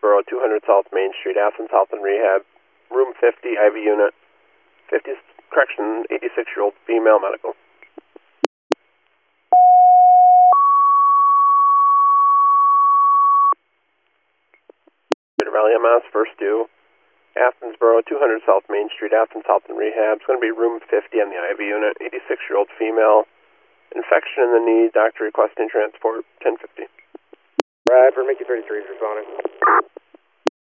Borough, 200 South Main Street, Athens Health and Rehab, room 50, IV unit, 50, correction, 86-year-old female medical. Valley MS, first due, Athens Borough, 200 South Main Street, Athens Health and Rehab. It's going to be room 50 on the IV unit, 86-year-old female, infection in the knee, doctor requesting transport, 1050. Right, for Mickey 33 is responding.